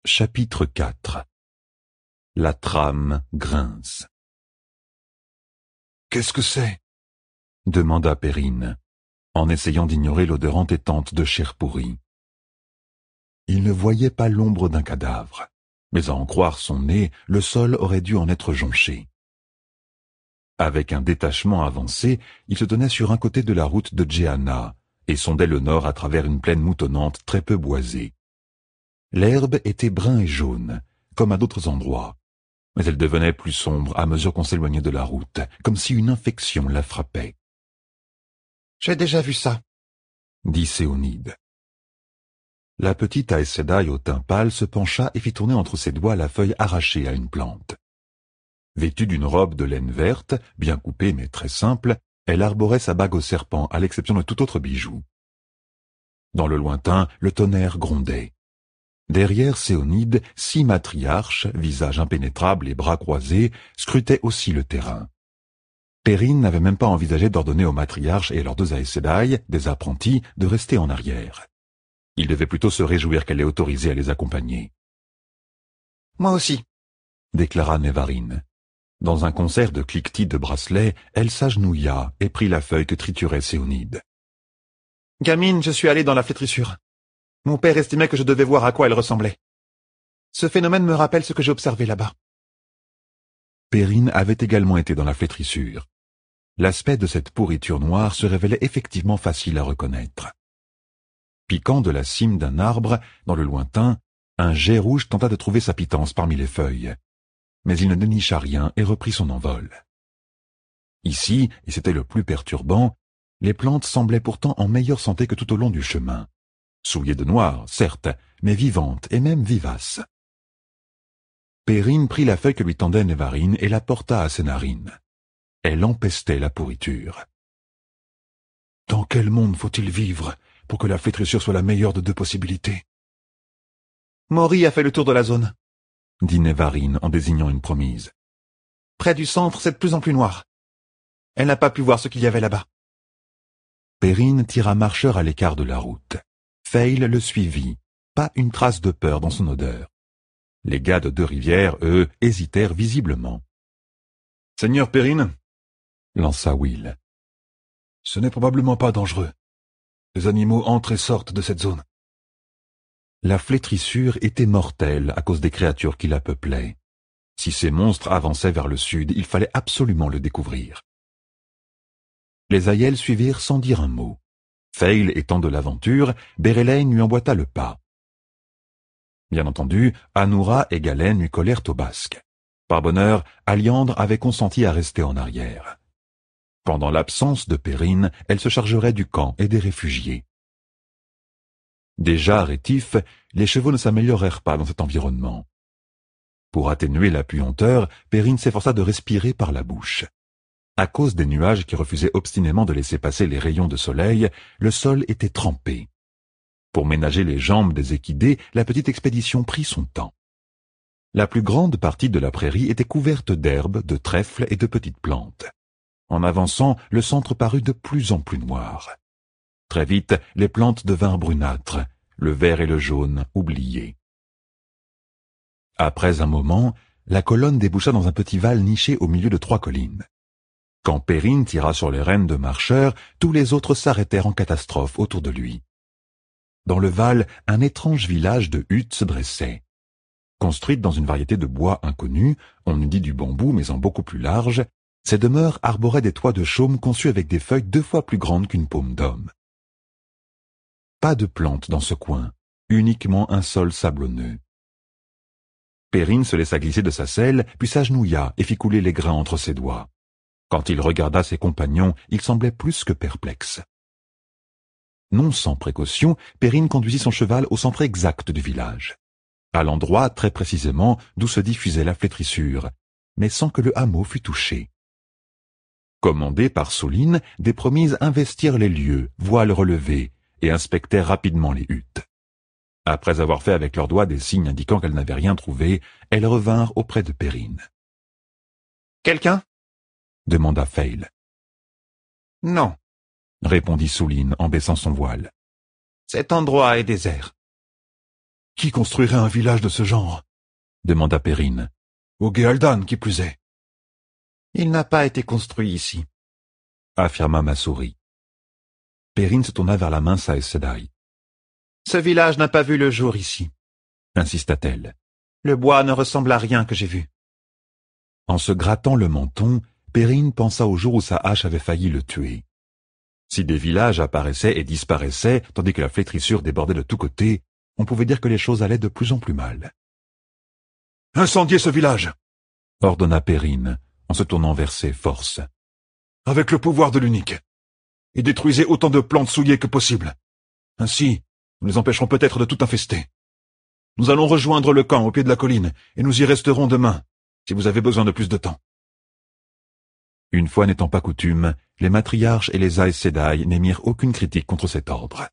Chapitre 4. La trame grince. « Qu'est-ce que c'est » demanda Perrine, en essayant d'ignorer l'odeur entêtante de chair pourrie. Il ne voyait pas l'ombre d'un cadavre, mais à en croire son nez, le sol aurait dû en être jonché. Avec un détachement avancé, il se tenait sur un côté de la route de Djehanna et sondait le nord à travers une plaine moutonnante très peu boisée. L'herbe était brun et jaune, comme à d'autres endroits, mais elle devenait plus sombre à mesure qu'on s'éloignait de la route, comme si une infection la frappait. « J'ai déjà vu ça, » dit Séonide. La petite Aes Sedai au teint pâle se pencha et fit tourner entre ses doigts la feuille arrachée à une plante. Vêtue d'une robe de laine verte, bien coupée mais très simple, elle arborait sa bague au serpent à l'exception de tout autre bijou. Dans le lointain, le tonnerre grondait. Derrière Séonide, 6 matriarches, visage impénétrable et bras croisés, scrutaient aussi le terrain. Perrine n'avait même pas envisagé d'ordonner aux matriarches et leurs 2 Aes Sedai, des apprentis, de rester en arrière. Il devait plutôt se réjouir qu'elle ait autorisé à les accompagner. « Moi aussi » déclara Nevarine. Dans un concert de cliquetis de bracelets, elle s'agenouilla et prit la feuille que triturait Séonide. « Gamine, je suis allé dans la flétrissure. Mon père estimait que je devais voir à quoi elle ressemblait. Ce phénomène me rappelle ce que j'ai observé là-bas. » Perrine avait également été dans la flétrissure. L'aspect de cette pourriture noire se révélait effectivement facile à reconnaître. Piquant de la cime d'un arbre, dans le lointain, un geais rouge tenta de trouver sa pitance parmi les feuilles. Mais il ne dénicha rien et reprit son envol. Ici, et c'était le plus perturbant, les plantes semblaient pourtant en meilleure santé que tout au long du chemin. Souillées de noir, certes, mais vivantes et même vivaces. Perrine prit la feuille que lui tendait Nevarine et la porta à ses narines. Elle empestait la pourriture. « Dans quel monde faut-il vivre pour que la flétrissure soit la meilleure de 2 possibilités ?»« Maury a fait le tour de la zone, » dit Nevarine en désignant une promise. « Près du centre, c'est de plus en plus noir. Elle n'a pas pu voir ce qu'il y avait là-bas. » Perrine tira Marcheur à l'écart de la route. Fail le suivit, pas une trace de peur dans son odeur. Les gars de 2 Rivières, eux, hésitèrent visiblement. « Seigneur Perrine » lança Will. « Ce n'est probablement pas dangereux. Les animaux entrent et sortent de cette zone. » La flétrissure était mortelle à cause des créatures qui la peuplaient. Si ces monstres avançaient vers le sud, il fallait absolument le découvrir. Les aïels suivirent sans dire un mot. Fail étant de l'aventure, Berelaine lui emboîta le pas. Bien entendu, Anoura et Galen lui collèrent au basque. Par bonheur, Aliandre avait consenti à rester en arrière. Pendant l'absence de Perrine, elle se chargerait du camp et des réfugiés. Déjà rétifs, les chevaux ne s'améliorèrent pas dans cet environnement. Pour atténuer la puanteur, Perrine s'efforça de respirer par la bouche. À cause des nuages qui refusaient obstinément de laisser passer les rayons de soleil, le sol était trempé. Pour ménager les jambes des équidés, la petite expédition prit son temps. La plus grande partie de la prairie était couverte d'herbes, de trèfles et de petites plantes. En avançant, le centre parut de plus en plus noir. Très vite, les plantes devinrent brunâtres, le vert et le jaune oubliés. Après un moment, la colonne déboucha dans un petit val niché au milieu de 3 collines. Quand Perrine tira sur les rênes de Marcheur, tous les autres s'arrêtèrent en catastrophe autour de lui. Dans le val, un étrange village de huttes se dressait. Construites dans une variété de bois inconnus, on eût dit du bambou mais en beaucoup plus large, ces demeures arboraient des toits de chaume conçus avec des feuilles 2 fois plus grandes qu'une paume d'homme. Pas de plantes dans ce coin, uniquement un sol sablonneux. Perrine se laissa glisser de sa selle, puis s'agenouilla et fit couler les grains entre ses doigts. Quand il regarda ses compagnons, il semblait plus que perplexe. Non sans précaution, Perrine conduisit son cheval au centre exact du village, à l'endroit très précisément d'où se diffusait la flétrissure, mais sans que le hameau fût touché. Commandés par Souline, des promises investirent les lieux, voiles relevés, et inspectèrent rapidement les huttes. Après avoir fait avec leurs doigts des signes indiquant qu'elles n'avaient rien trouvé, elles revinrent auprès de Perrine. « Quelqu'un » demanda Fail. « Non » répondit Souline en baissant son voile. « Cet endroit est désert. » Qui construirait un village de ce genre? Demanda Perrine. Au Géaldan, qui plus est. Il n'a pas été construit ici, affirma Masuri. Perrine se tourna vers la mince Aes Sedai. Ce village n'a pas vu le jour ici, insista-t-elle. Le bois ne ressemble à rien que j'ai vu. En se grattant le menton, Perrine pensa au jour où sa hache avait failli le tuer. Si des villages apparaissaient et disparaissaient, tandis que la flétrissure débordait de tous côtés, on pouvait dire que les choses allaient de plus en plus mal. « Incendiez ce village !» ordonna Perrine, en se tournant vers ses forces. « Avec le pouvoir de l'unique. Et détruisez autant de plantes souillées que possible. Ainsi, nous les empêcherons peut-être de tout infester. Nous allons rejoindre le camp au pied de la colline, et nous y resterons demain, si vous avez besoin de plus de temps. » Une fois n'étant pas coutume, les matriarches et les Aes Sedai n'émirent aucune critique contre cet ordre.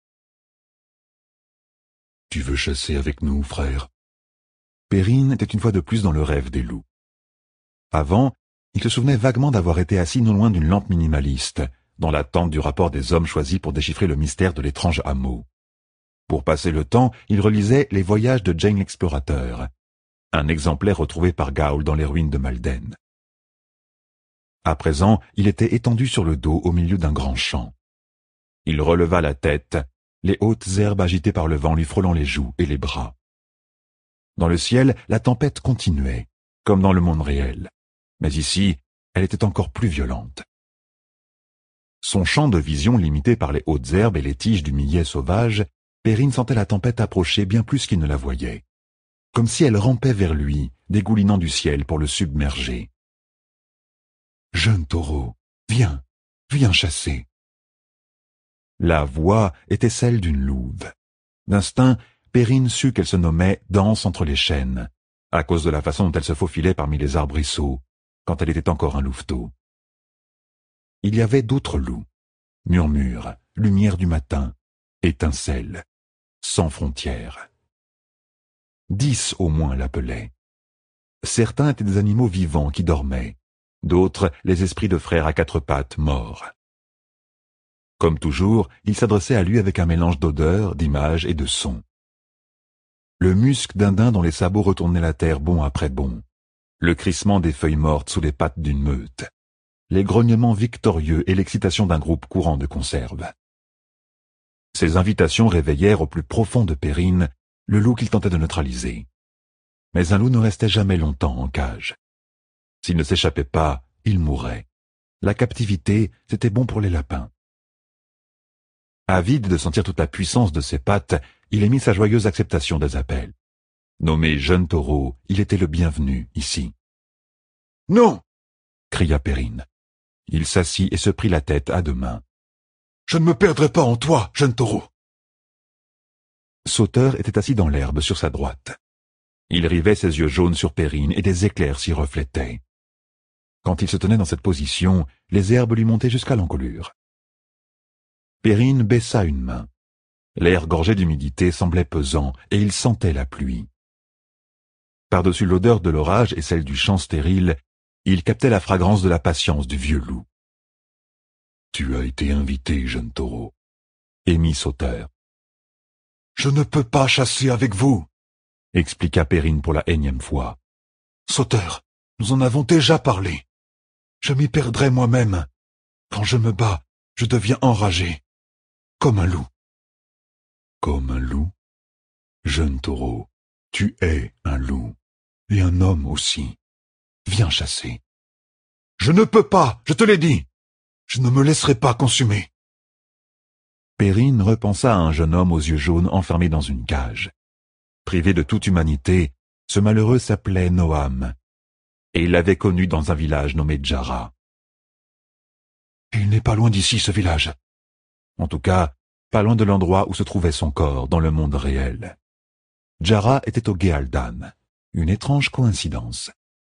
« Tu veux chasser avec nous, frère ?» Perrine était une fois de plus dans le rêve des loups. Avant, il se souvenait vaguement d'avoir été assis non loin d'une lampe minimaliste, dans l'attente du rapport des hommes choisis pour déchiffrer le mystère de l'étrange hameau. Pour passer le temps, il relisait Les Voyages de Jane l'explorateur, un exemplaire retrouvé par Gaul dans les ruines de Malden. À présent, il était étendu sur le dos au milieu d'un grand champ. Il releva la tête, les hautes herbes agitées par le vent lui frôlant les joues et les bras. Dans le ciel, la tempête continuait, comme dans le monde réel, mais ici, elle était encore plus violente. Son champ de vision limité par les hautes herbes et les tiges du millet sauvage, Perrine sentait la tempête approcher bien plus qu'il ne la voyait, comme si elle rampait vers lui, dégoulinant du ciel pour le submerger. « Jeune taureau, viens, viens chasser. » La voix était celle d'une louve. D'instinct, Perrine sut qu'elle se nommait Danse entre les chênes, à cause de la façon dont elle se faufilait parmi les arbrisseaux, quand elle était encore un louveteau. Il y avait d'autres loups. Murmures, lumière du matin, étincelles, sans frontières. 10 au moins l'appelaient. Certains étaient des animaux vivants qui dormaient, d'autres les esprits de frères à 4 pattes morts. Comme toujours, il s'adressait à lui avec un mélange d'odeurs, d'images et de sons. Le musc d'un daim dont les sabots retournaient la terre bond après bond, le crissement des feuilles mortes sous les pattes d'une meute, les grognements victorieux et l'excitation d'un groupe courant de conserve. Ces invitations réveillèrent au plus profond de Perrine le loup qu'il tentait de neutraliser. Mais un loup ne restait jamais longtemps en cage. S'il ne s'échappait pas, il mourait. La captivité, c'était bon pour les lapins. Avide de sentir toute la puissance de ses pattes, il émit sa joyeuse acceptation des appels. Nommé jeune taureau, il était le bienvenu ici. « Non !» cria Perrine. Il s'assit et se prit la tête à 2 mains. « Je ne me perdrai pas en toi, jeune taureau !» Sauteur était assis dans l'herbe sur sa droite. Il rivait ses yeux jaunes sur Perrine et des éclairs s'y reflétaient. Quand il se tenait dans cette position, les herbes lui montaient jusqu'à l'encolure. Perrine baissa une main. L'air gorgé d'humidité semblait pesant et il sentait la pluie. Par-dessus l'odeur de l'orage et celle du champ stérile, il captait la fragrance de la patience du vieux loup. « Tu as été invité, jeune taureau, » émit Sauteur. « Je ne peux pas chasser avec vous, » expliqua Perrine pour la énième fois. « Sauteur, nous en avons déjà parlé. Je m'y perdrai moi-même. Quand je me bats, je deviens enragé, comme un loup. » Comme un loup? Jeune taureau, tu es un loup, et un homme aussi. Viens chasser. Je ne peux pas, je te l'ai dit. Je ne me laisserai pas consumer. Perrine repensa à un jeune homme aux yeux jaunes enfermé dans une cage. Privé de toute humanité, ce malheureux s'appelait Noam, et il l'avait connu dans un village nommé Djara. Il n'est pas loin d'ici, ce village. En tout cas, pas loin de l'endroit où se trouvait son corps dans le monde réel. Djara était au Géaldan, une étrange coïncidence.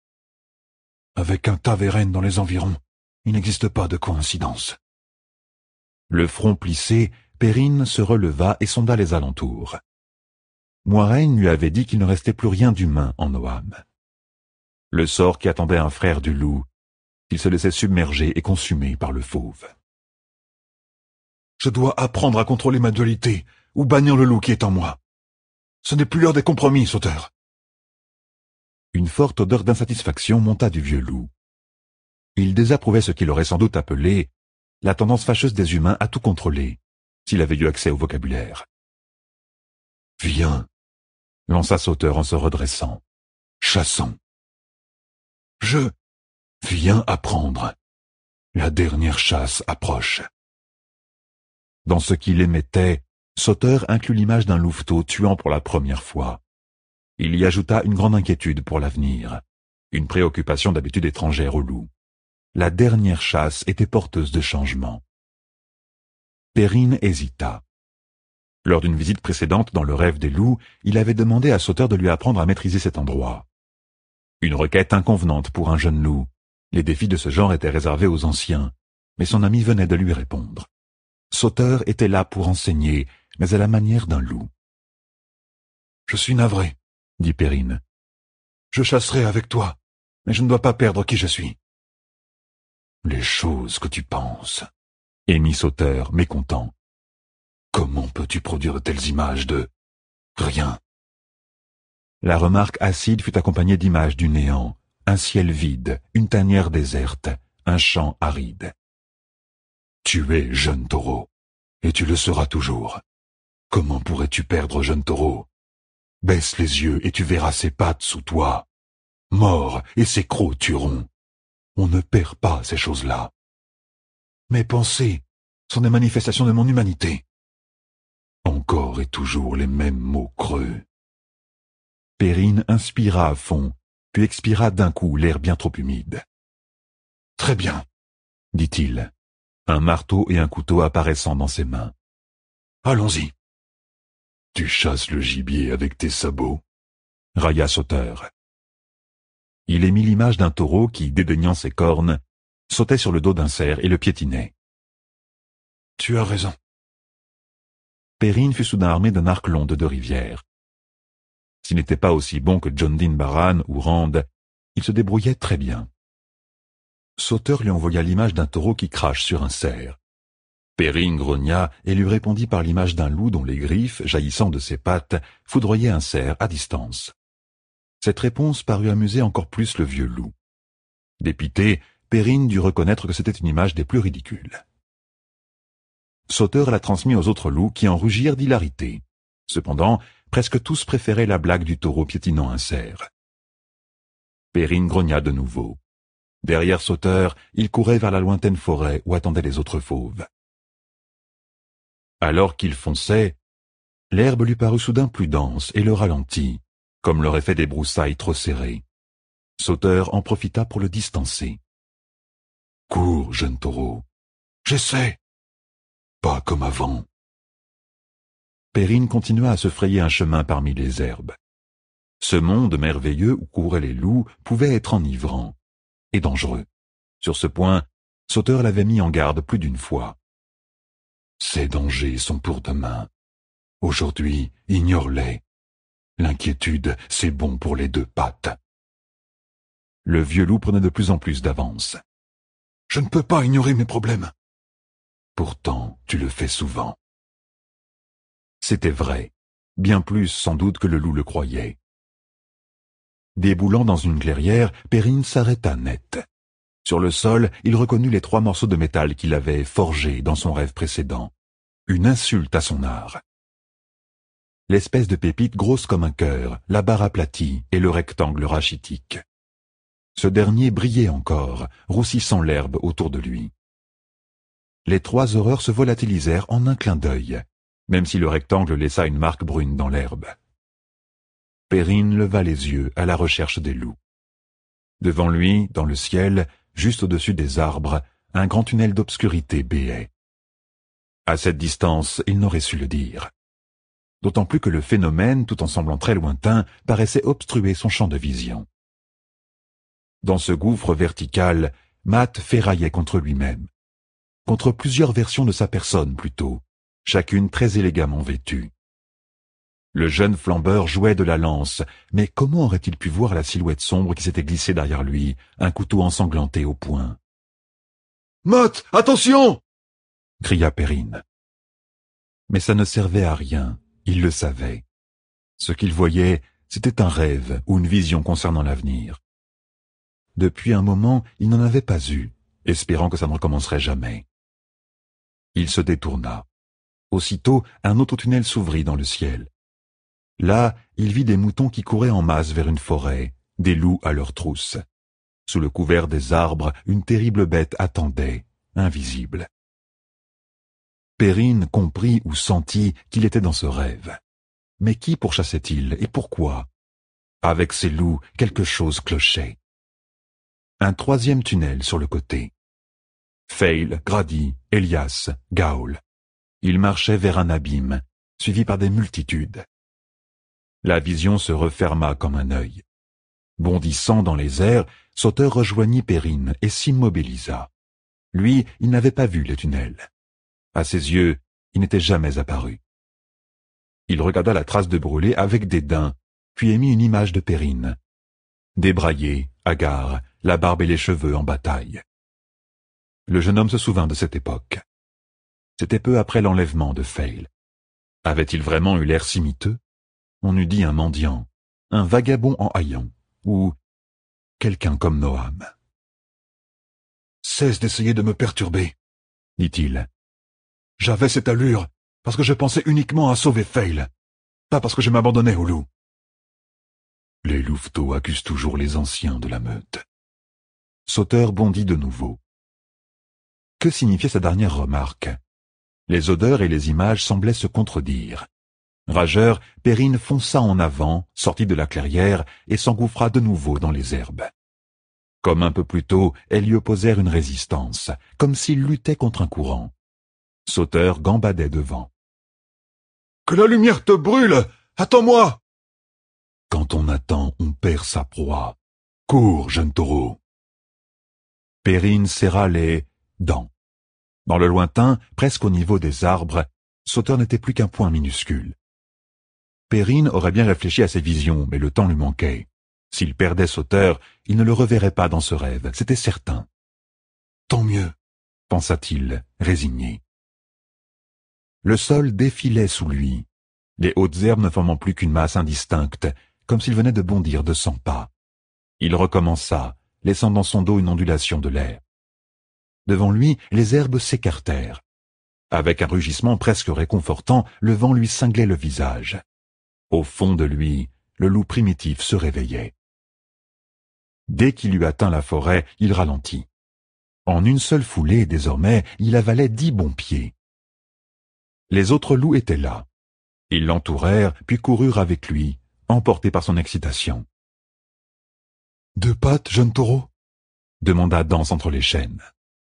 Avec un Taveren dans les environs, il n'existe pas de coïncidence. Le front plissé, Perrine se releva et sonda les alentours. Moiraine lui avait dit qu'il ne restait plus rien d'humain en Noam. Le sort qui attendait un frère du loup, qu'il se laissait submerger et consumer par le fauve. Je dois apprendre à contrôler ma dualité, ou bannir le loup qui est en moi. Ce n'est plus l'heure des compromis, sauteur. Une forte odeur d'insatisfaction monta du vieux loup. Il désapprouvait ce qu'il aurait sans doute appelé la tendance fâcheuse des humains à tout contrôler, s'il avait eu accès au vocabulaire. « Viens » lança Sauteur en se redressant. « Chassons. »« Je viens apprendre. La dernière chasse approche. » Dans ce qu'il émettait, Sauteur inclut l'image d'un louveteau tuant pour la première fois. Il y ajouta une grande inquiétude pour l'avenir, une préoccupation d'habitude étrangère au loup. La dernière chasse était porteuse de changements. Perrine hésita. Lors d'une visite précédente dans le rêve des loups, il avait demandé à Sauteur de lui apprendre à maîtriser cet endroit. Une requête inconvenante pour un jeune loup. Les défis de ce genre étaient réservés aux anciens, mais son ami venait de lui répondre. Sauteur était là pour enseigner, mais à la manière d'un loup. « Je suis navré, » dit Perrine. « Je chasserai avec toi, mais je ne dois pas perdre qui je suis. »« Les choses que tu penses, » émit Sauteur, mécontent. « Comment peux-tu produire de telles images de rien ?» La remarque acide fut accompagnée d'images du néant, un ciel vide, une tanière déserte, un champ aride. « Tu es jeune taureau, et tu le seras toujours. Comment pourrais-tu perdre, jeune taureau ? Baisse les yeux et tu verras ses pattes sous toi. Mort et ses crocs tueront. On ne perd pas ces choses-là. Mes pensées sont des manifestations de mon humanité. Encore et toujours les mêmes mots creux. » Perrine inspira à fond, puis expira d'un coup l'air bien trop humide. « Très bien, » dit-il, un marteau et un couteau apparaissant dans ses mains. « Allons-y. » « Tu chasses le gibier avec tes sabots » railla Sauteur. Il émit l'image d'un taureau qui, dédaignant ses cornes, sautait sur le dos d'un cerf et le piétinait. « Tu as raison. » Perrine fut soudain armé d'un arc long de 2 rivières. S'il n'était pas aussi bon que John Dean Baran ou Rand, il se débrouillait très bien. Sauteur lui envoya l'image d'un taureau qui crache sur un cerf. Perrine grogna et lui répondit par l'image d'un loup dont les griffes, jaillissant de ses pattes, foudroyaient un cerf à distance. Cette réponse parut amuser encore plus le vieux loup. Dépité, Perrine dut reconnaître que c'était une image des plus ridicules. Sauteur la transmit aux autres loups qui en rugirent d'hilarité. Cependant, presque tous préféraient la blague du taureau piétinant un cerf. Perrine grogna de nouveau. Derrière Sauteur, il courait vers la lointaine forêt où attendaient les autres fauves. Alors qu'il fonçait, l'herbe lui parut soudain plus dense et le ralentit, comme l'auraient fait des broussailles trop serrées. Sauteur en profita pour le distancer. « Cours, jeune taureau. J'essaie. Pas comme avant. » Perrine continua à se frayer un chemin parmi les herbes. Ce monde merveilleux où couraient les loups pouvait être enivrant et dangereux. Sur ce point, Sauteur l'avait mis en garde plus d'une fois. Ces dangers sont pour demain. Aujourd'hui, ignore-les. L'inquiétude, c'est bon pour les 2 pattes. Le vieux loup prenait de plus en plus d'avance. Je ne peux pas ignorer mes problèmes. Pourtant, tu le fais souvent. C'était vrai, bien plus sans doute que le loup le croyait. Déboulant dans une clairière, Perrine s'arrêta net. Sur le sol, il reconnut les 3 morceaux de métal qu'il avait forgés dans son rêve précédent. Une insulte à son art. L'espèce de pépite grosse comme un cœur, la barre aplatie et le rectangle rachitique. Ce dernier brillait encore, roussissant l'herbe autour de lui. Les 3 horreurs se volatilisèrent en un clin d'œil, même si le rectangle laissa une marque brune dans l'herbe. Perrine leva les yeux à la recherche des loups. Devant lui, dans le ciel, juste au-dessus des arbres, un grand tunnel d'obscurité béait. À cette distance, il n'aurait su le dire. D'autant plus que le phénomène, tout en semblant très lointain, paraissait obstruer son champ de vision. Dans ce gouffre vertical, Matt ferraillait contre lui-même. Contre plusieurs versions de sa personne, plutôt, chacune très élégamment vêtue. Le jeune flambeur jouait de la lance, mais comment aurait-il pu voir la silhouette sombre qui s'était glissée derrière lui, un couteau ensanglanté au poing? « Matt, attention !» cria Perrine. Mais ça ne servait à rien, il le savait. Ce qu'il voyait, c'était un rêve ou une vision concernant l'avenir. Depuis un moment, il n'en avait pas eu, espérant que ça ne recommencerait jamais. Il se détourna. Aussitôt, un autre tunnel s'ouvrit dans le ciel. Là, il vit des moutons qui couraient en masse vers une forêt, des loups à leurs trousses. Sous le couvert des arbres, une terrible bête attendait, invisible. Perrine comprit ou sentit qu'il était dans ce rêve. Mais qui pourchassait-il et pourquoi? Avec ces loups, quelque chose clochait. Un troisième tunnel sur le côté. Fail, Grady, Elias, Gaul. Ils marchaient vers un abîme, suivis par des multitudes. La vision se referma comme un œil. Bondissant dans les airs, Sauteur rejoignit Perrine et s'immobilisa. Lui, il n'avait pas vu les tunnels. À ses yeux, il n'était jamais apparu. Il regarda la trace de brûlé avec dédain, puis émit une image de Perrine. Débraillée, hagard, la barbe et les cheveux en bataille. Le jeune homme se souvint de cette époque. C'était peu après l'enlèvement de Fail. Avait-il vraiment eu l'air si miteux? On eût dit un mendiant, un vagabond en haillons, ou quelqu'un comme Noam. « Cesse d'essayer de me perturber, » dit-il. « J'avais cette allure parce que je pensais uniquement à sauver Fail, pas parce que je m'abandonnais aux loups. » Les louveteaux accusent toujours les anciens de la meute. Sauteur bondit de nouveau. Que signifiait sa dernière remarque? Les odeurs et les images semblaient se contredire. Rageur, Perrine fonça en avant, sortit de la clairière et s'engouffra de nouveau dans les herbes. Comme un peu plus tôt, elles lui opposèrent une résistance, comme s'il luttait contre un courant. Sauteur gambadait devant. « Que la lumière te brûle! Attends-moi » Quand on attend, on perd sa proie. Cours, jeune taureau. Perrine serra les dents. Dans le lointain, presque au niveau des arbres, Sauteur n'était plus qu'un point minuscule. Perrine aurait bien réfléchi à ses visions, mais le temps lui manquait. S'il perdait Sauteur, il ne le reverrait pas dans ce rêve, c'était certain. Tant mieux, pensa-t-il, résigné. Le sol défilait sous lui, les hautes herbes ne formant plus qu'une masse indistincte, comme s'il venait de bondir de 100 pas. Il recommença, laissant dans son dos une ondulation de l'air. Devant lui, les herbes s'écartèrent. Avec un rugissement presque réconfortant, le vent lui cinglait le visage. Au fond de lui, le loup primitif se réveillait. Dès qu'il eut atteint la forêt, il ralentit. En une seule foulée, désormais, il avalait 10 bons pieds. Les autres loups étaient là. Ils l'entourèrent, puis coururent avec lui, emportés par son excitation. « 2 pattes, jeune taureau » demanda Danse entre les chaînes.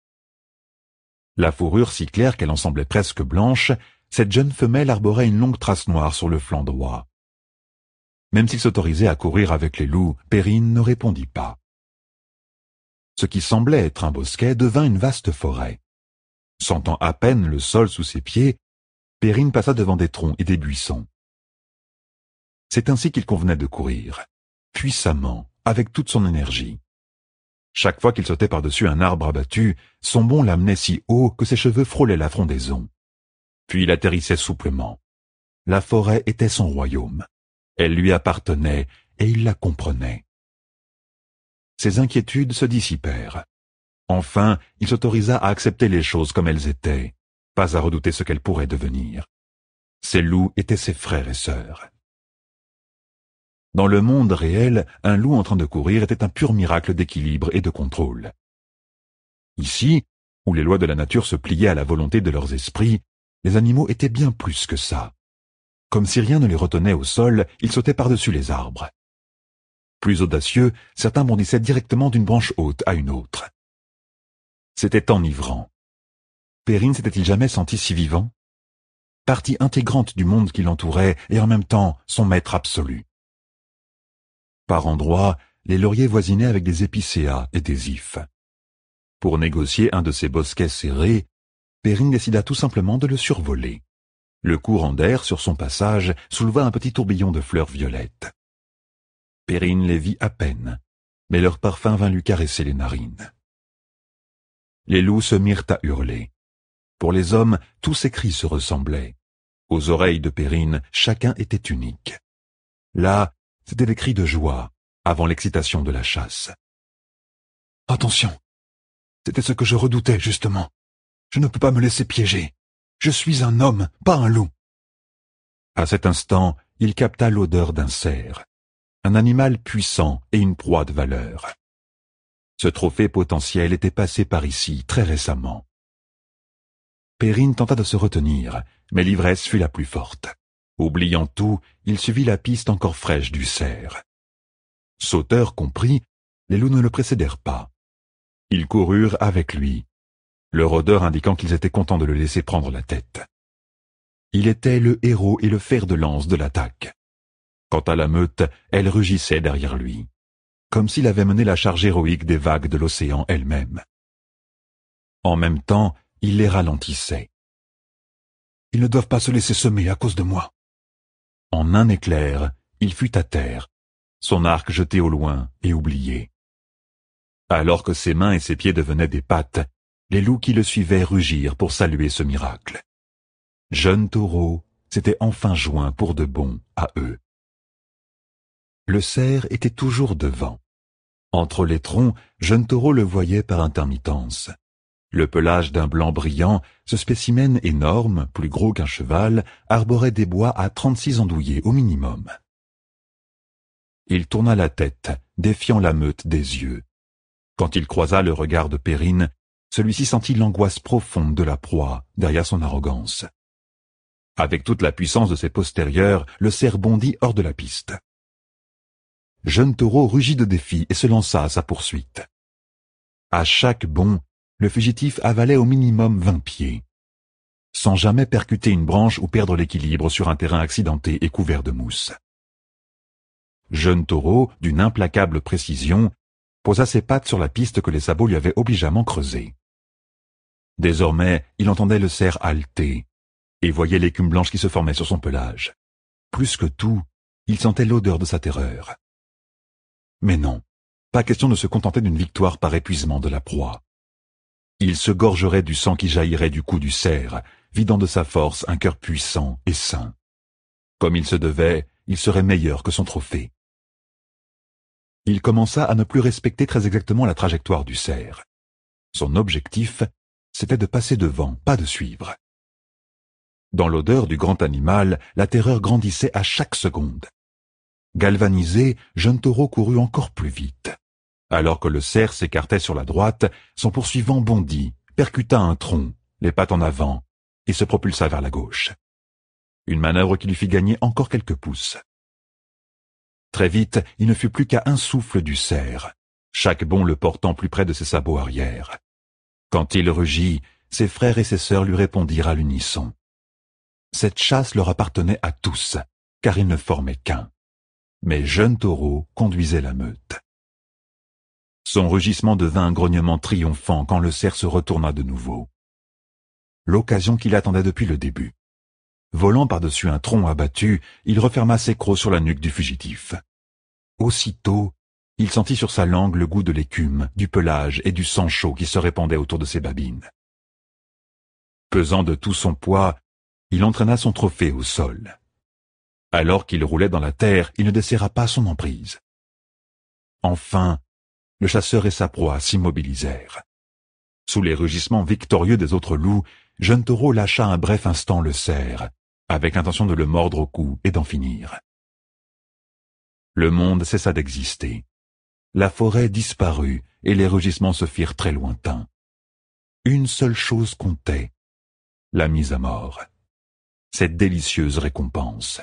La fourrure si claire qu'elle en semblait presque blanche, cette jeune femelle arborait une longue trace noire sur le flanc droit. Même s'il s'autorisait à courir avec les loups, Perrine ne répondit pas. Ce qui semblait être un bosquet devint une vaste forêt. Sentant à peine le sol sous ses pieds, Perrine passa devant des troncs et des buissons. C'est ainsi qu'il convenait de courir, puissamment, avec toute son énergie. Chaque fois qu'il sautait par-dessus un arbre abattu, son bond l'amenait si haut que ses cheveux frôlaient la frondaison. Puis il atterrissait souplement. La forêt était son royaume. Elle lui appartenait et il la comprenait. Ses inquiétudes se dissipèrent. Enfin, il s'autorisa à accepter les choses comme elles étaient, pas à redouter ce qu'elles pourraient devenir. Ces loups étaient ses frères et sœurs. Dans le monde réel, un loup en train de courir était un pur miracle d'équilibre et de contrôle. Ici, où les lois de la nature se pliaient à la volonté de leurs esprits, les animaux étaient bien plus que ça. Comme si rien ne les retenait au sol, ils sautaient par-dessus les arbres. Plus audacieux, certains bondissaient directement d'une branche haute à une autre. C'était enivrant. Perrine s'était-il jamais senti si vivant? Partie intégrante du monde qui l'entourait et en même temps son maître absolu. Par endroits, les lauriers voisinaient avec des épicéas et des ifs. Pour négocier un de ces bosquets serrés, Perrine décida tout simplement de le survoler. Le courant d'air sur son passage souleva un petit tourbillon de fleurs violettes. Perrine les vit à peine, mais leur parfum vint lui caresser les narines. Les loups se mirent à hurler. Pour les hommes, tous ces cris se ressemblaient. Aux oreilles de Perrine, chacun était unique. Là, c'étaient des cris de joie, avant l'excitation de la chasse. « Attention! C'était ce que je redoutais, justement. Je ne peux pas me laisser piéger. Je suis un homme, pas un loup. » À cet instant, il capta l'odeur d'un cerf, un animal puissant et une proie de valeur. Ce trophée potentiel était passé par ici très récemment. Perrine tenta de se retenir, mais l'ivresse fut la plus forte. Oubliant tout, il suivit la piste encore fraîche du cerf. Sauteur compris, les loups ne le précédèrent pas. Ils coururent avec lui, leur odeur indiquant qu'ils étaient contents de le laisser prendre la tête. Il était le héros et le fer de lance de l'attaque. Quant à la meute, elle rugissait derrière lui, comme s'il avait mené la charge héroïque des vagues de l'océan elle-même. En même temps, il les ralentissait. Ils ne doivent pas se laisser semer à cause de moi. En un éclair, il fut à terre, son arc jeté au loin et oublié. Alors que ses mains et ses pieds devenaient des pattes, les loups qui le suivaient rugirent pour saluer ce miracle. Jeune Taureau s'était enfin joint pour de bon à eux. Le cerf était toujours devant. Entre les troncs, Jeune Taureau le voyait par intermittence. Le pelage d'un blanc brillant, ce spécimen énorme, plus gros qu'un cheval, arborait des bois à 36 andouillés au minimum. Il tourna la tête, défiant la meute des yeux. Quand il croisa le regard de Perrine, celui-ci sentit l'angoisse profonde de la proie derrière son arrogance. Avec toute la puissance de ses postérieurs, le cerf bondit hors de la piste. Jeune Taureau rugit de défi et se lança à sa poursuite. À chaque bond, le fugitif avalait au minimum 20 pieds, sans jamais percuter une branche ou perdre l'équilibre sur un terrain accidenté et couvert de mousse. Jeune Taureau, d'une implacable précision, posa ses pattes sur la piste que les sabots lui avaient obligeamment creusée. Désormais, il entendait le cerf halter et voyait l'écume blanche qui se formait sur son pelage. Plus que tout, il sentait l'odeur de sa terreur. Mais non, pas question de se contenter d'une victoire par épuisement de la proie. Il se gorgerait du sang qui jaillirait du cou du cerf, vidant de sa force un cœur puissant et sain. Comme il se devait, il serait meilleur que son trophée. Il commença à ne plus respecter très exactement la trajectoire du cerf. Son objectif, c'était de passer devant, pas de suivre. Dans l'odeur du grand animal, la terreur grandissait à chaque seconde. Galvanisé, Jeune Taureau courut encore plus vite. Alors que le cerf s'écartait sur la droite, son poursuivant bondit, percuta un tronc, les pattes en avant, et se propulsa vers la gauche. Une manœuvre qui lui fit gagner encore quelques pouces. Très vite, il ne fut plus qu'à un souffle du cerf, chaque bond le portant plus près de ses sabots arrière. Quand il rugit, ses frères et ses sœurs lui répondirent à l'unisson. Cette chasse leur appartenait à tous, car ils ne formaient qu'un. Mais Jeune Taureau conduisait la meute. Son rugissement devint un grognement triomphant quand le cerf se retourna de nouveau. L'occasion qu'il attendait depuis le début. Volant par-dessus un tronc abattu, il referma ses crocs sur la nuque du fugitif. Aussitôt, il sentit sur sa langue le goût de l'écume, du pelage et du sang chaud qui se répandait autour de ses babines. Pesant de tout son poids, il entraîna son trophée au sol. Alors qu'il roulait dans la terre, il ne desserra pas son emprise. Enfin, le chasseur et sa proie s'immobilisèrent. Sous les rugissements victorieux des autres loups, Jeune Taureau lâcha un bref instant le cerf, avec l'intention de le mordre au cou et d'en finir. Le monde cessa d'exister. La forêt disparut et les rugissements se firent très lointains. Une seule chose comptait, la mise à mort. Cette délicieuse récompense.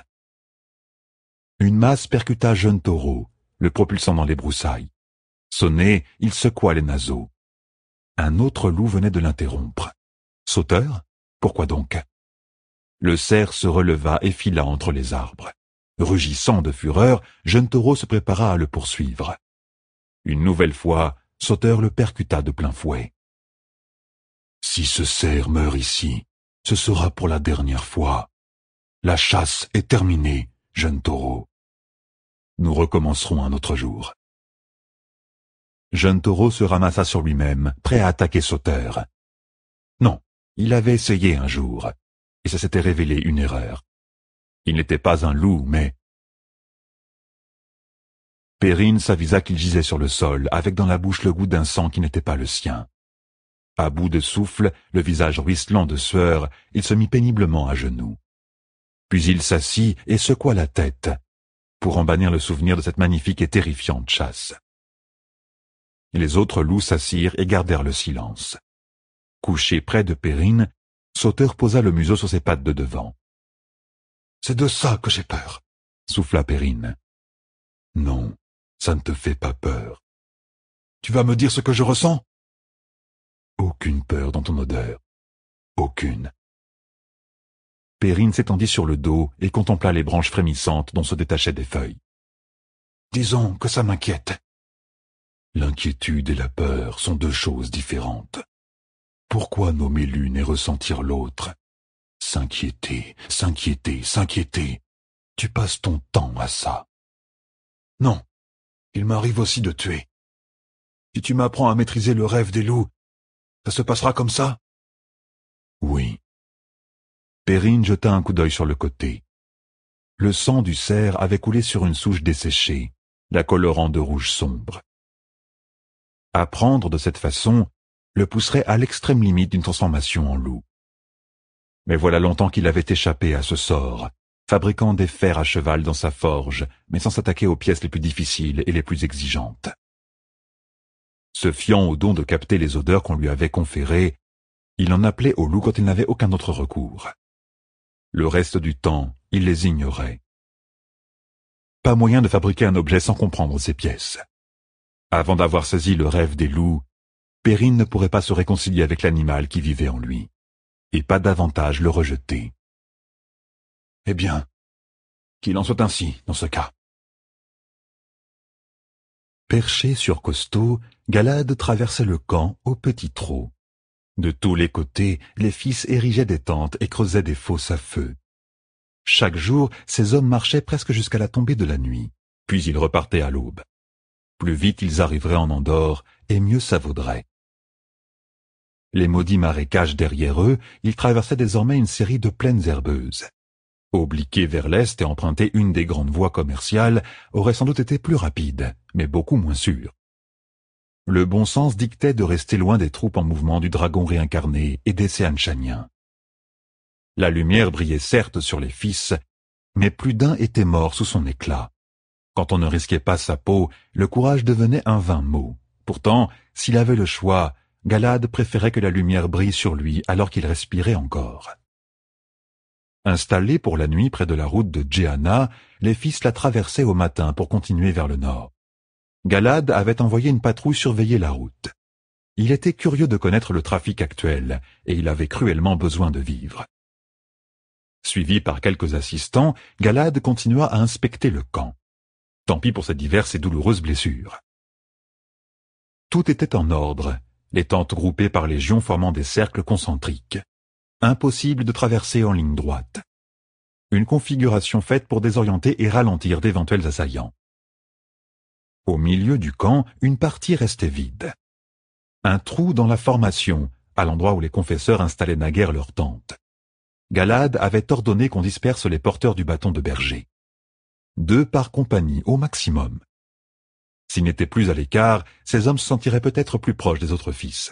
Une masse percuta Jeune Taureau, le propulsant dans les broussailles. Sonné, il secoua les naseaux. Un autre loup venait de l'interrompre. Sauteur? Pourquoi donc? Le cerf se releva et fila entre les arbres. Rugissant de fureur, Jeune Taureau se prépara à le poursuivre. Une nouvelle fois, Sauteur le percuta de plein fouet. Si ce cerf meurt ici, ce sera pour la dernière fois. La chasse est terminée, Jeune Taureau. Nous recommencerons un autre jour. Jeune Taureau se ramassa sur lui-même, prêt à attaquer Sauteur. Non, il avait essayé un jour, et ça s'était révélé une erreur. Il n'était pas un loup, mais Perrine s'avisa qu'il gisait sur le sol, avec dans la bouche le goût d'un sang qui n'était pas le sien. À bout de souffle, le visage ruisselant de sueur, il se mit péniblement à genoux. Puis il s'assit et secoua la tête, pour en bannir le souvenir de cette magnifique et terrifiante chasse. Les autres loups s'assirent et gardèrent le silence. Couché près de Perrine, Sauteur posa le museau sur ses pattes de devant. « C'est de ça que j'ai peur, » souffla Perrine. « Non, ça ne te fait pas peur. Tu vas me dire ce que je ressens ? » Aucune peur dans ton odeur. Aucune. Perrine s'étendit sur le dos et contempla les branches frémissantes dont se détachaient des feuilles. « Disons que ça m'inquiète. » L'inquiétude et la peur sont deux choses différentes. Pourquoi nommer l'une et ressentir l'autre ? S'inquiéter, s'inquiéter, s'inquiéter. Tu passes ton temps à ça. Non, il m'arrive aussi de tuer. Si tu m'apprends à maîtriser le rêve des loups, ça se passera comme ça ? Oui. Perrine jeta un coup d'œil sur le côté. Le sang du cerf avait coulé sur une souche desséchée, la colorant de rouge sombre. Apprendre de cette façon le pousserait à l'extrême limite d'une transformation en loup. Mais voilà longtemps qu'il avait échappé à ce sort, fabriquant des fers à cheval dans sa forge, mais sans s'attaquer aux pièces les plus difficiles et les plus exigeantes. Se fiant au don de capter les odeurs qu'on lui avait conférées, il en appelait aux loups quand il n'avait aucun autre recours. Le reste du temps, il les ignorait. Pas moyen de fabriquer un objet sans comprendre ses pièces. Avant d'avoir saisi le rêve des loups, Perrine ne pourrait pas se réconcilier avec l'animal qui vivait en lui, et pas davantage le rejeter. Eh bien, qu'il en soit ainsi, dans ce cas. Perché sur Costaud, Galad traversait le camp au petit trot. De tous les côtés, les fils érigeaient des tentes et creusaient des fosses à feu. Chaque jour, ces hommes marchaient presque jusqu'à la tombée de la nuit, puis ils repartaient à l'aube. Plus vite ils arriveraient en Andorre, et mieux ça vaudrait. Les maudits marécages derrière eux, ils traversaient désormais une série de plaines herbeuses. Obliquer vers l'est et emprunter une des grandes voies commerciales aurait sans doute été plus rapide, mais beaucoup moins sûr. Le bon sens dictait de rester loin des troupes en mouvement du dragon réincarné et des Seanchaniens. La lumière brillait certes sur les fils, mais plus d'un était mort sous son éclat. Quand on ne risquait pas sa peau, le courage devenait un vain mot. Pourtant, s'il avait le choix, Galad préférait que la lumière brille sur lui alors qu'il respirait encore. Installés pour la nuit près de la route de Djehanna, les fils la traversaient au matin pour continuer vers le nord. Galad avait envoyé une patrouille surveiller la route. Il était curieux de connaître le trafic actuel, et il avait cruellement besoin de vivre. Suivi par quelques assistants, Galad continua à inspecter le camp. Tant pis pour ses diverses et douloureuses blessures. Tout était en ordre, les tentes groupées par légions formant des cercles concentriques. Impossible de traverser en ligne droite. Une configuration faite pour désorienter et ralentir d'éventuels assaillants. Au milieu du camp, une partie restait vide. Un trou dans la formation, à l'endroit où les confesseurs installaient naguère leurs tentes. Galad avait ordonné qu'on disperse les porteurs du bâton de berger. 2 par compagnie au maximum. S'ils n'étaient plus à l'écart, ces hommes se sentiraient peut-être plus proches des autres fils.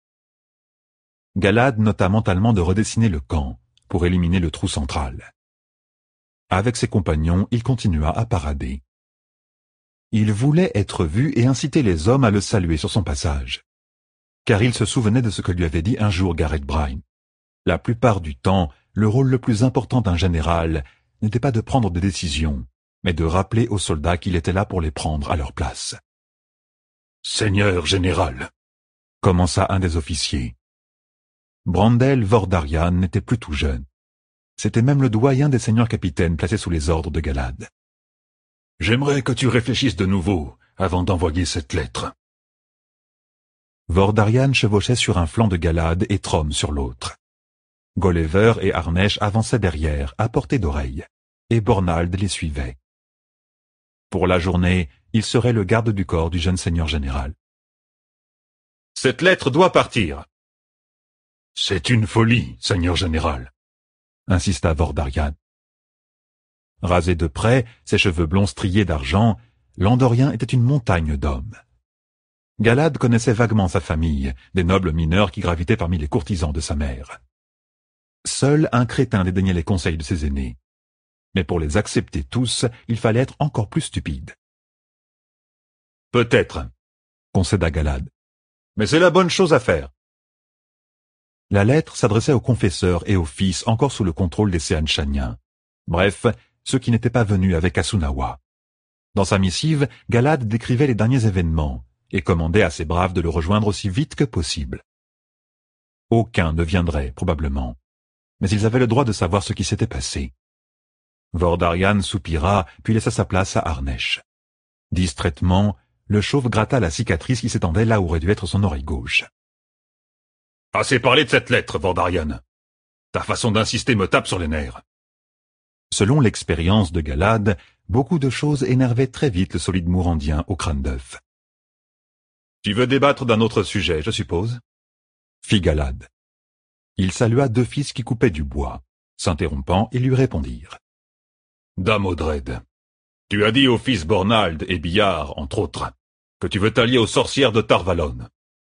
Galad nota mentalement de redessiner le camp, pour éliminer le trou central. Avec ses compagnons, il continua à parader. Il voulait être vu et inciter les hommes à le saluer sur son passage. Car il se souvenait de ce que lui avait dit un jour Gareth Bryne. La plupart du temps, le rôle le plus important d'un général n'était pas de prendre des décisions, mais de rappeler aux soldats qu'il était là pour les prendre à leur place. « Seigneur général !» commença un des officiers. Brandel Vordarian n'était plus tout jeune. C'était même le doyen des seigneurs capitaines placés sous les ordres de Galad. « J'aimerais que tu réfléchisses de nouveau avant d'envoyer cette lettre. » Vordarian chevauchait sur un flanc de Galad et Trom sur l'autre. Gulliver et Arnesh avançaient derrière, à portée d'oreille, et Bornald les suivait. Pour la journée, il serait le garde du corps du jeune seigneur général. « Cette lettre doit partir. »« C'est une folie, seigneur général, » insista Vordarian. Rasé de près, ses cheveux blonds striés d'argent, l'Andorien était une montagne d'hommes. Galad connaissait vaguement sa famille, des nobles mineurs qui gravitaient parmi les courtisans de sa mère. Seul un crétin dédaignait les conseils de ses aînés. Mais pour les accepter tous, il fallait être encore plus stupide. « Peut-être, » concéda Galad, « mais c'est la bonne chose à faire. » La lettre s'adressait aux confesseurs et aux fils encore sous le contrôle des Seanchaniens. Bref, ceux qui n'étaient pas venus avec Asunawa. Dans sa missive, Galad décrivait les derniers événements et commandait à ses braves de le rejoindre aussi vite que possible. Aucun ne viendrait, probablement, mais ils avaient le droit de savoir ce qui s'était passé. Vordarian soupira, puis laissa sa place à Arnesh. Distraitement, le chauve gratta la cicatrice qui s'étendait là où aurait dû être son oreille gauche. « Assez parlé de cette lettre, Vordarian. Ta façon d'insister me tape sur les nerfs. » Selon l'expérience de Galad, beaucoup de choses énervaient très vite le solide mourandien au crâne d'œuf. « Tu veux débattre d'un autre sujet, je suppose ?» fit Galad. Il salua deux fils qui coupaient du bois. S'interrompant, ils lui répondirent. « Dame Audred, tu as dit aux fils Bornald et Billard, entre autres, que tu veux t'allier aux sorcières de Tarvalon. »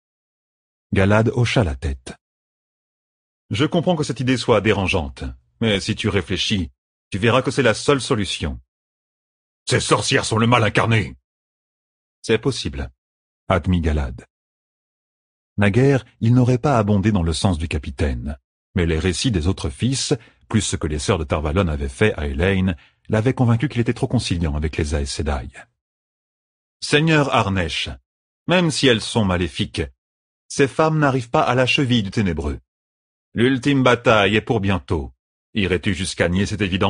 Galad hocha la tête. « Je comprends que cette idée soit dérangeante, mais si tu réfléchis, tu verras que c'est la seule solution. »« Ces sorcières sont le mal incarné !»« C'est possible, » admit Galad. Naguère, il n'aurait pas abondé dans le sens du capitaine, mais les récits des autres fils, plus ce que les sœurs de Tarvalon avaient fait à Elaine, l'avaient convaincu qu'il était trop conciliant avec les Aes Sedai. « Seigneur Arnesh, même si elles sont maléfiques, ces femmes n'arrivent pas à la cheville du ténébreux. L'ultime bataille est pour bientôt. Irais-tu jusqu'à nier cette évidence ?»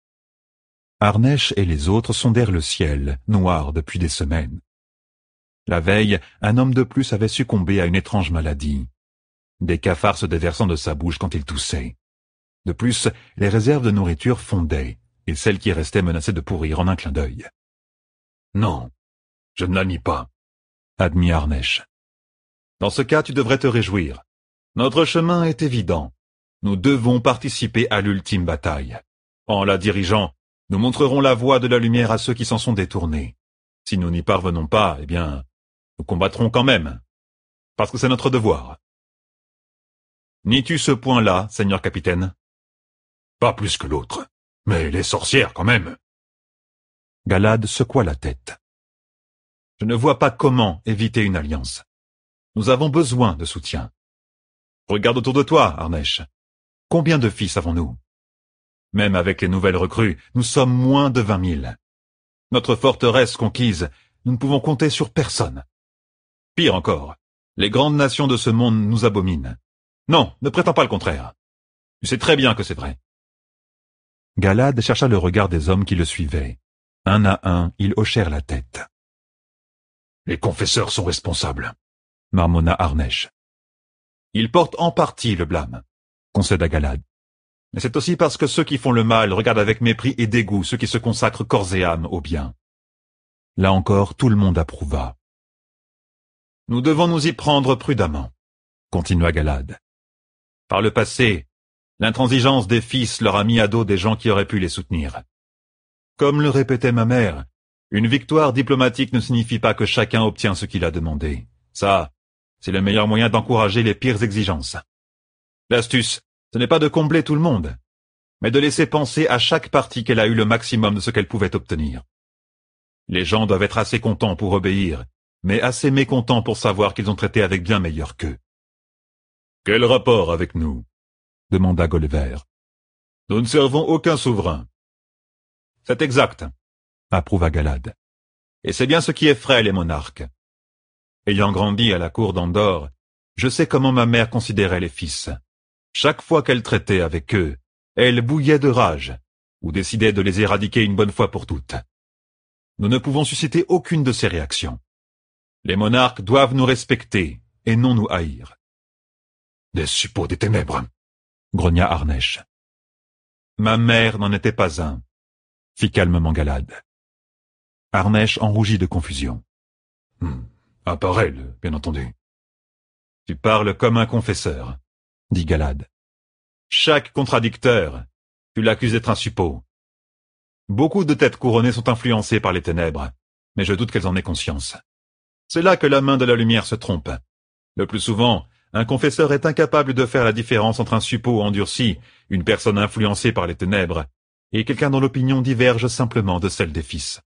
Arnesh et les autres sondèrent le ciel, noir depuis des semaines. La veille, un homme de plus avait succombé à une étrange maladie. Des cafards se déversant de sa bouche quand il toussait. De plus, les réserves de nourriture fondaient, et celles qui restaient menaçaient de pourrir en un clin d'œil. « Non, je ne la nie pas, » admit Arnesh. « Dans ce cas, tu devrais te réjouir. Notre chemin est évident. Nous devons participer à l'ultime bataille. En la dirigeant, nous montrerons la voie de la lumière à ceux qui s'en sont détournés. Si nous n'y parvenons pas, eh bien, nous combattrons quand même, parce que c'est notre devoir. » Nies-tu ce point-là, seigneur capitaine? Pas plus que l'autre, mais les sorcières quand même. Galad secoua la tête. Je ne vois pas comment éviter une alliance. Nous avons besoin de soutien. Regarde autour de toi, Arnesh. Combien de fils avons-nous? Même avec les nouvelles recrues, nous sommes moins de 20 000. Notre forteresse conquise, nous ne pouvons compter sur personne. Pire encore, les grandes nations de ce monde nous abominent. Non, ne prétends pas le contraire. Tu sais très bien que c'est vrai. Galad chercha le regard des hommes qui le suivaient. Un à un, ils hochèrent la tête. Les confesseurs sont responsables, marmonna Arnesh. Ils portent en partie le blâme, concéda Galad. Mais c'est aussi parce que ceux qui font le mal regardent avec mépris et dégoût ceux qui se consacrent corps et âme au bien. Là encore, tout le monde approuva. Nous devons nous y prendre prudemment, continua Galad. Par le passé, l'intransigeance des fils leur a mis à dos des gens qui auraient pu les soutenir. Comme le répétait ma mère, une victoire diplomatique ne signifie pas que chacun obtient ce qu'il a demandé. Ça, c'est le meilleur moyen d'encourager les pires exigences. L'astuce, ce n'est pas de combler tout le monde, mais de laisser penser à chaque partie qu'elle a eu le maximum de ce qu'elle pouvait obtenir. Les gens doivent être assez contents pour obéir, mais assez mécontents pour savoir qu'ils ont traité avec bien meilleur qu'eux. « Quel rapport avec nous ?» demanda Golver. « Nous ne servons aucun souverain. »« C'est exact, » approuva Galad. « Et c'est bien ce qui effraie les monarques. Ayant grandi à la cour d'Andorre, je sais comment ma mère considérait les fils. Chaque fois qu'elle traitait avec eux, elle bouillait de rage, ou décidait de les éradiquer une bonne fois pour toutes. Nous ne pouvons susciter aucune de ces réactions. Les monarques doivent nous respecter, et non nous haïr. »« Des suppôts des ténèbres !» grogna Arnesh. « Ma mère n'en était pas un, » fit calmement Galad. Arnesh en rougit de confusion. « À part elle, bien entendu. »« Tu parles comme un confesseur, » dit Galad. « Chaque contradicteur, tu l'accuses d'être un suppôt. Beaucoup de têtes couronnées sont influencées par les ténèbres, mais je doute qu'elles en aient conscience. C'est là que la main de la lumière se trompe. Le plus souvent, un confesseur est incapable de faire la différence entre un suppôt endurci, une personne influencée par les ténèbres, et quelqu'un dont l'opinion diverge simplement de celle des fils.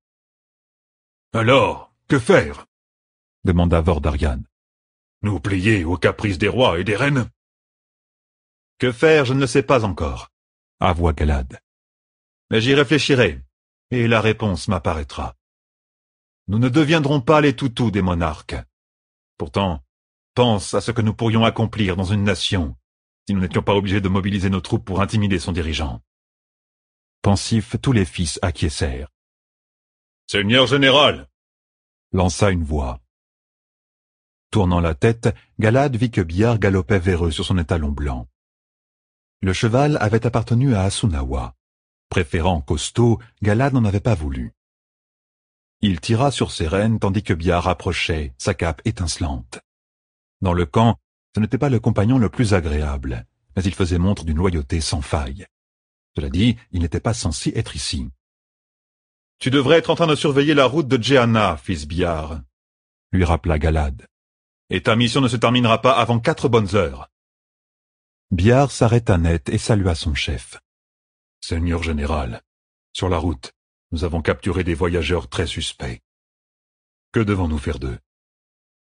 « Alors, que faire ?» demanda Vordarian. « Nous plier aux caprices des rois et des reines ?» « Que faire, je ne le sais pas encore, » avoua Galad. « Mais j'y réfléchirai, et la réponse m'apparaîtra. Nous ne deviendrons pas les toutous des monarques. Pourtant, pense à ce que nous pourrions accomplir dans une nation si nous n'étions pas obligés de mobiliser nos troupes pour intimider son dirigeant. » Pensifs, tous les fils acquiescèrent. « Seigneur général !» lança une voix. Tournant la tête, Galad vit que Billard galopait vers eux sur son étalon blanc. Le cheval avait appartenu à Asunawa. Préférant Costaud, Galad n'en avait pas voulu. Il tira sur ses rênes tandis que Billard approchait, sa cape étincelante. Dans le camp, ce n'était pas le compagnon le plus agréable, mais il faisait montre d'une loyauté sans faille. Cela dit, il n'était pas censé être ici. « Tu devrais être en train de surveiller la route de Jehanna, fils Billard, » lui rappela Galad. « Et ta mission ne se terminera pas avant 4 bonnes heures. » Billard s'arrêta net et salua son chef. « Seigneur général, sur la route, nous avons capturé des voyageurs très suspects. Que devons-nous faire d'eux ?»« Capturer ?»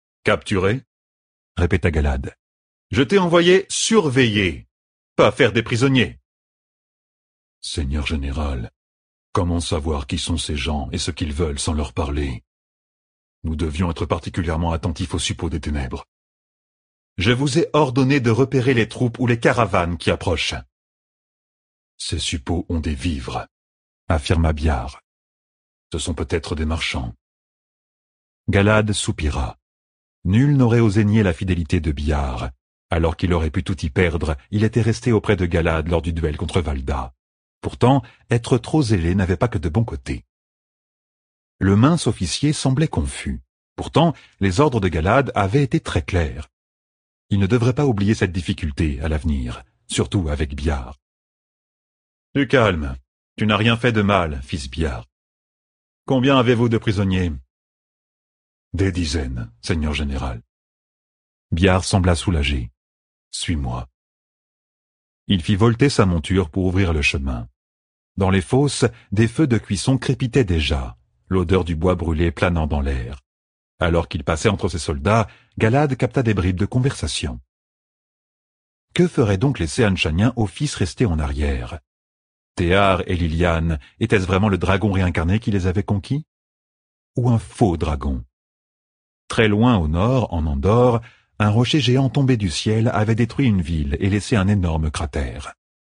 répéta Galad. « Je t'ai envoyé surveiller, pas faire des prisonniers. » « Seigneur général, comment savoir qui sont ces gens et ce qu'ils veulent sans leur parler? Nous devions être particulièrement attentifs aux suppôts des ténèbres. Je vous ai ordonné de repérer les troupes ou les caravanes qui approchent. »« Ces suppôts ont des vivres, » affirma Billard. « Ce sont peut-être des marchands. » Galad soupira. Nul n'aurait osé nier la fidélité de Billard. Alors qu'il aurait pu tout y perdre, il était resté auprès de Galad lors du duel contre Valda. Pourtant, être trop zélé n'avait pas que de bons côtés. Le mince officier semblait confus. Pourtant, les ordres de Galad avaient été très clairs. Il ne devrait pas oublier cette difficulté à l'avenir, surtout avec Billard. « Du calme, tu n'as rien fait de mal, fils Billard. Combien avez-vous de prisonniers ?»« Des dizaines, seigneur général. » Billard sembla soulagé. « Suis-moi. » Il fit volter sa monture pour ouvrir le chemin. Dans les fosses, des feux de cuisson crépitaient déjà, l'odeur du bois brûlé planant dans l'air. Alors qu'il passait entre ses soldats, Galad capta des bribes de conversation. Que feraient donc les Seanchaniens aux fils restés en arrière? Théar et Liliane, était-ce vraiment le dragon réincarné qui les avait conquis? Ou un faux dragon? Très loin au nord, en Andorre, un rocher géant tombé du ciel avait détruit une ville et laissé un énorme cratère.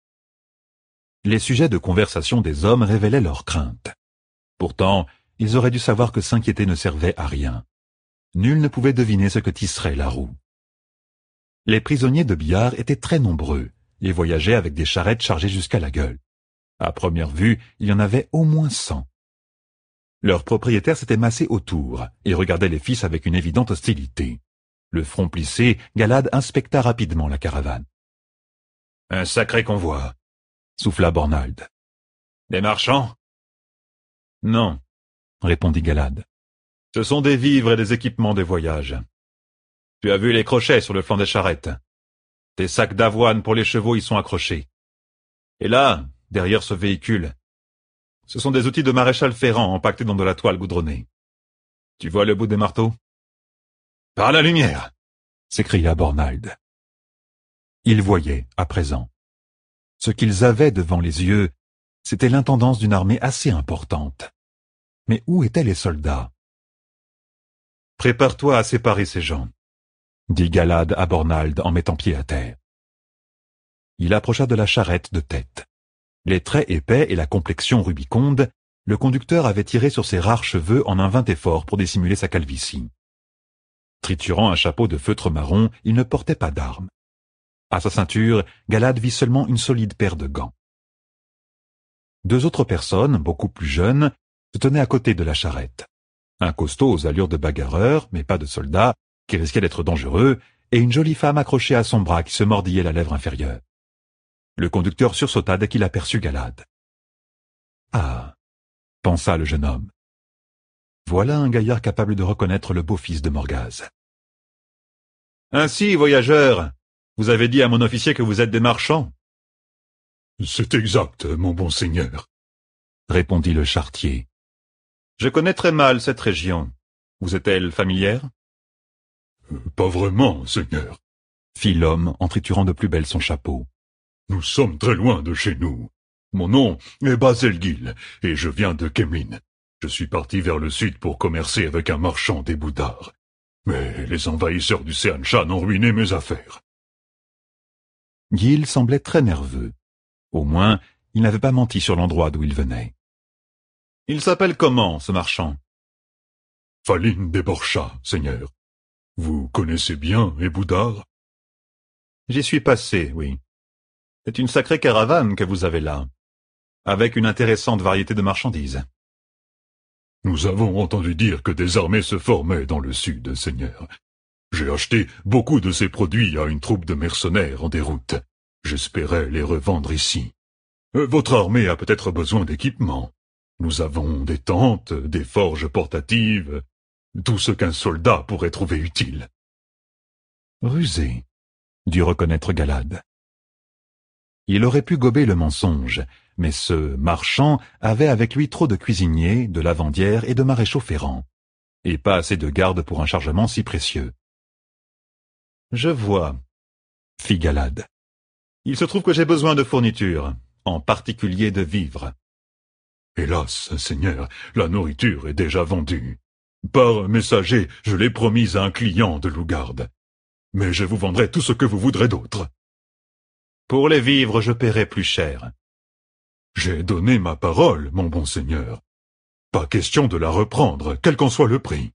Les sujets de conversation des hommes révélaient leurs craintes. Pourtant, ils auraient dû savoir que s'inquiéter ne servait à rien. Nul ne pouvait deviner ce que tisserait la roue. Les prisonniers de Billard étaient très nombreux et voyageaient avec des charrettes chargées jusqu'à la gueule. À première vue, il y en avait au moins 100. Leurs propriétaires s'étaient massés autour et regardaient les fils avec une évidente hostilité. Le front plissé, Galad inspecta rapidement la caravane. « Un sacré convoi » souffla Bornald. « Des marchands ?»« Non, » répondit Galad. « Ce sont des vivres et des équipements de voyage. Tu as vu les crochets sur le flanc des charrettes. Des sacs d'avoine pour les chevaux y sont accrochés. Et là, derrière ce véhicule, ce sont des outils de maréchal Ferrand empaquetés dans de la toile goudronnée. Tu vois le bout des marteaux ? » « Par la lumière !» s'écria Bornald. Ils voyaient, à présent. Ce qu'ils avaient devant les yeux, c'était l'intendance d'une armée assez importante. Mais où étaient les soldats? « Prépare-toi à séparer ces gens, » dit Galad à Bornald en mettant pied à terre. Il approcha de la charrette de tête. Les traits épais et la complexion rubiconde, le conducteur avait tiré sur ses rares cheveux en un vain effort pour dissimuler sa calvitie. Triturant un chapeau de feutre marron, il ne portait pas d'armes. À sa ceinture, Galad vit seulement une solide paire de gants. 2 autres personnes, beaucoup plus jeunes, se tenaient à côté de la charrette. Un costaud aux allures de bagarreur, mais pas de soldat, qui risquait d'être dangereux, et une jolie femme accrochée à son bras qui se mordillait la lèvre inférieure. Le conducteur sursauta dès qu'il aperçut Galad. « Ah !» pensa le jeune homme. Voilà un gaillard capable de reconnaître le beau-fils de Morgase. Ainsi, voyageurs, vous avez dit à mon officier que vous êtes des marchands? C'est exact, mon bon seigneur, répondit le charretier. Je connais très mal cette région. Vous est-elle familière? Pas vraiment, seigneur, fit l'homme en triturant de plus belle son chapeau. Nous sommes très loin de chez nous. Mon nom est Baselgil, et je viens de Kemlin. Je suis parti vers le sud pour commercer avec un marchand des Boudards. Mais les envahisseurs du Seanchan ont ruiné mes affaires. Gil semblait très nerveux. Au moins, il n'avait pas menti sur l'endroit d'où il venait. Il s'appelle comment, ce marchand? Faline des Borchas, seigneur. Vous connaissez bien les Boudards? J'y suis passé, oui. C'est une sacrée caravane que vous avez là, avec une intéressante variété de marchandises. Nous avons entendu dire que des armées se formaient dans le sud, seigneur. J'ai acheté beaucoup de ces produits à une troupe de mercenaires en déroute. J'espérais les revendre ici. Votre armée a peut-être besoin d'équipement. Nous avons des tentes, des forges portatives, tout ce qu'un soldat pourrait trouver utile. Rusé, dut reconnaître Galad. Il aurait pu gober le mensonge, mais ce marchand avait avec lui trop de cuisiniers, de lavandières et de maréchaux ferrants, et pas assez de gardes pour un chargement si précieux. « Je vois, » fit Galad. « Il se trouve que j'ai besoin de fournitures, en particulier de vivres. » Hélas, seigneur, la nourriture est déjà vendue. Par messager, je l'ai promise à un client de Lougarde. Mais je vous vendrai tout ce que vous voudrez d'autre. Pour les vivres, je paierai plus cher. J'ai donné ma parole, mon bon seigneur. Pas question de la reprendre, quel qu'en soit le prix.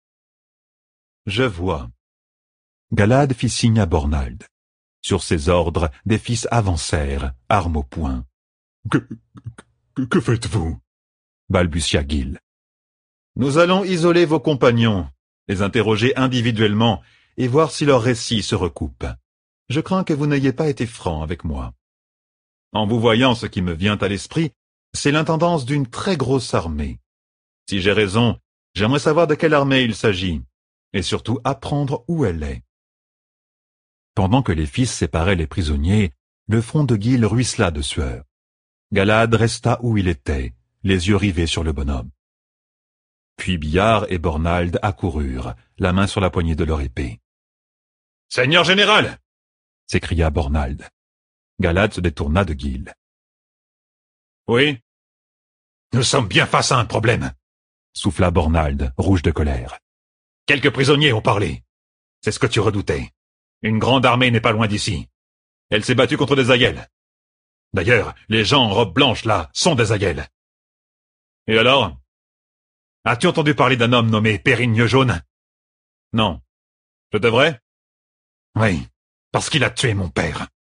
Je vois. Galad fit signe à Bornald. Sur ses ordres, des fils avancèrent, armes au poing. Que faites-vous? Balbutia Gil. Nous allons isoler vos compagnons, les interroger individuellement et voir si leurs récits se recoupent. Je crains que vous n'ayez pas été franc avec moi. En vous voyant, ce qui me vient à l'esprit, c'est l'intendance d'une très grosse armée. Si j'ai raison, j'aimerais savoir de quelle armée il s'agit, et surtout apprendre où elle est. Pendant que les fils séparaient les prisonniers, le front de Gil ruissela de sueur. Galad resta où il était, les yeux rivés sur le bonhomme. Puis Billard et Bornald accoururent, la main sur la poignée de leur épée. « Seigneur général !» s'écria Bornald. Galad se détourna de Gil. « Oui ?»« Nous sommes bien face à un problème !» souffla Bornald, rouge de colère. « Quelques prisonniers ont parlé. C'est ce que tu redoutais. Une grande armée n'est pas loin d'ici. Elle s'est battue contre des aïels. D'ailleurs, les gens en robe blanche, là, sont des aïels. Et alors? As-tu entendu parler d'un homme nommé Périgne Jaune? Non. Je devrais? Oui, parce qu'il a tué mon père.